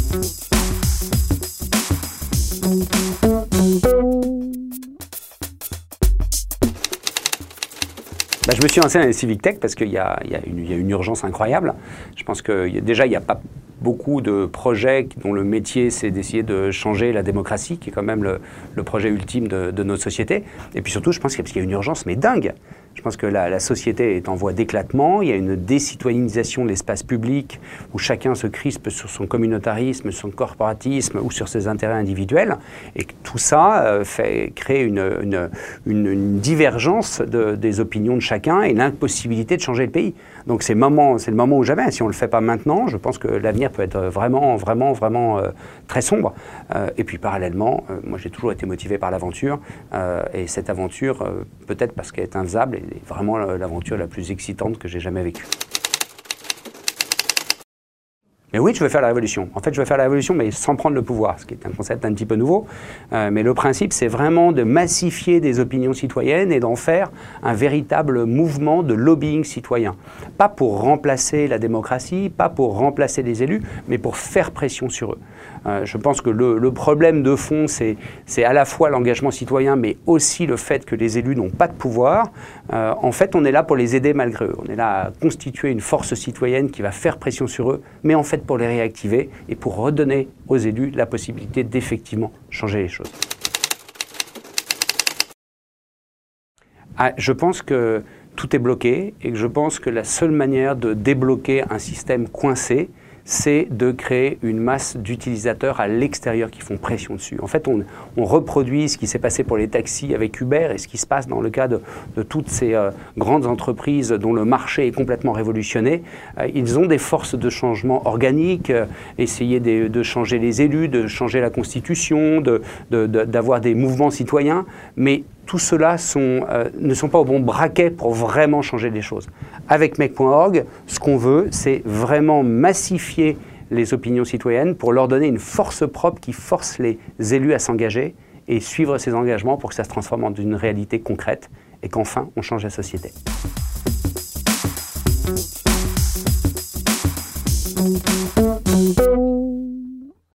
Je me suis lancé dans les Civic Tech parce qu'il y a une urgence incroyable. Je pense que déjà, il n'y a pas beaucoup de projets dont le métier, c'est d'essayer de changer la démocratie, qui est quand même le projet ultime de notre société. Et puis surtout, je pense qu'il y a une urgence, mais dingue. Je pense que la société est en voie d'éclatement. Il y a une décitoyennisation de l'espace public où chacun se crispe sur son communautarisme, sur son corporatisme ou sur ses intérêts individuels. Et que tout ça crée une divergence des opinions de chacun et l'impossibilité de changer le pays. Donc c'est le moment ou jamais. Si on ne le fait pas maintenant, je pense que l'avenir peut être vraiment très sombre. Et puis parallèlement, moi j'ai toujours été motivé par l'aventure. Et cette aventure, peut-être parce qu'elle est infaisable, est vraiment l'aventure la plus excitante que j'ai jamais vécue. Mais oui, je veux faire la révolution. En fait, je veux faire la révolution, mais sans prendre le pouvoir, ce qui est un concept un petit peu nouveau. Mais le principe, c'est vraiment de massifier des opinions citoyennes et d'en faire un véritable mouvement de lobbying citoyen. Pas pour remplacer la démocratie, pas pour remplacer les élus, mais pour faire pression sur eux. Je pense que le problème de fond, c'est à la fois l'engagement citoyen, mais aussi le fait que les élus n'ont pas de pouvoir. En fait, on est là pour les aider malgré eux. On est là à constituer une force citoyenne qui va faire pression sur eux, mais en fait pour les réactiver et pour redonner aux élus la possibilité d'effectivement changer les choses. Je pense que tout est bloqué et que je pense que la seule manière de débloquer un système coincé, c'est de créer une masse d'utilisateurs à l'extérieur qui font pression dessus. En fait, on reproduit ce qui s'est passé pour les taxis avec Uber et ce qui se passe dans le cas de toutes ces grandes entreprises dont le marché est complètement révolutionné. Ils ont des forces de changement organiques, essayer de changer les élus, de changer la Constitution, d'avoir des mouvements citoyens, mais tout cela ne sont pas au bon braquet pour vraiment changer les choses. Avec Make.org, ce qu'on veut, c'est vraiment massifier les opinions citoyennes pour leur donner une force propre qui force les élus à s'engager et suivre ces engagements pour que ça se transforme en une réalité concrète et qu'enfin on change la société.